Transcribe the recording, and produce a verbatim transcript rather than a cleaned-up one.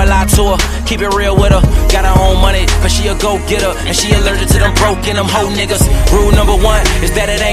never lie to her, keep it real with her. Got her own money, but she a go-getter, and she allergic to them broke and them hoe niggas. Rule number one is that it ain't